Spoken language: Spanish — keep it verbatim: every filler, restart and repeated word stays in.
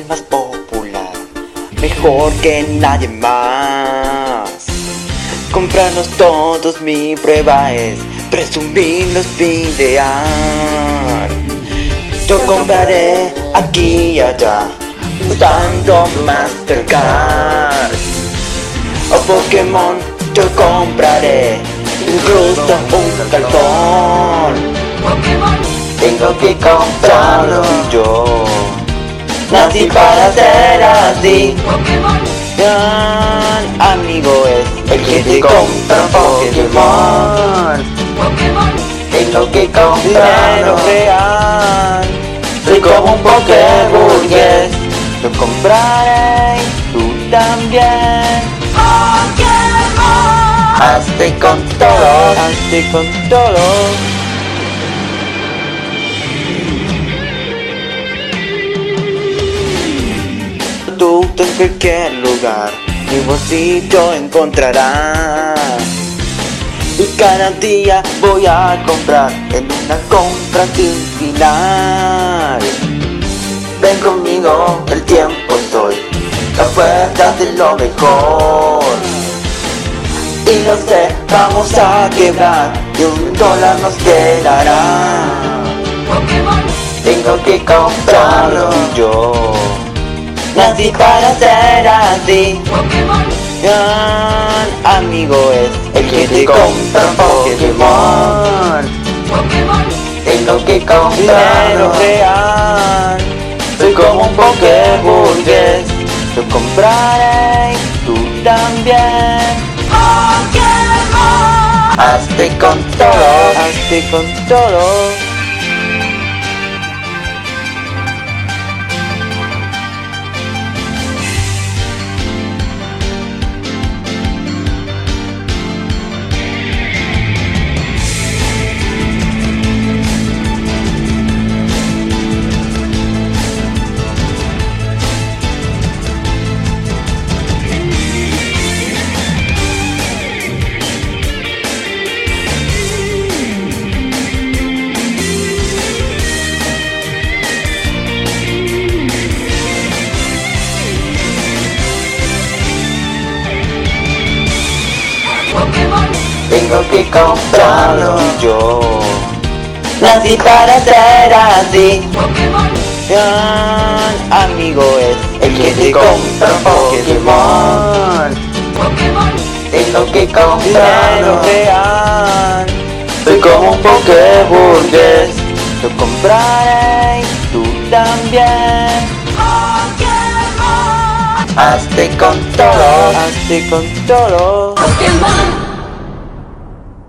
más popular, mejor que nadie más. Comprarlos todos, mi prueba es presumirlos, videar. Yo compraré aquí y allá, usando Mastercard. O Pokémon yo compraré, incluso un calzón. Tengo que comprarlo yo, nací para ser así. Gran amigo es el que te compra Pokémon. Tengo que comprarlo real, soy como un Pokéburgués. Lo compraré, tú también. Hazte con todo, hazte con todo. Tú en cualquier lugar, mi bolsillo encontrarás. Y cada día voy a comprar en una compra sin final. Ven conmigo, el tiempo soy, la fuerza de lo mejor. Y lo sé, vamos a quebrar, y un dólar nos quedará. Tengo que comprarlo yo, nací para ser así. Gran amigo es el que te compra Pokémon. Tengo que comprarlo real, soy como un Pokéburgués. Lo compraré, tú también. Hazte con todo, hazte con todo. Tengo que comprarlo yo, nací para ser así. Gran amigo es el que te compra Pokémon. Tengo que comprarlo real, soy como un Pokéburgués. Lo compraré, tú también. Hazte con todo, hazte con todo. Pokémon.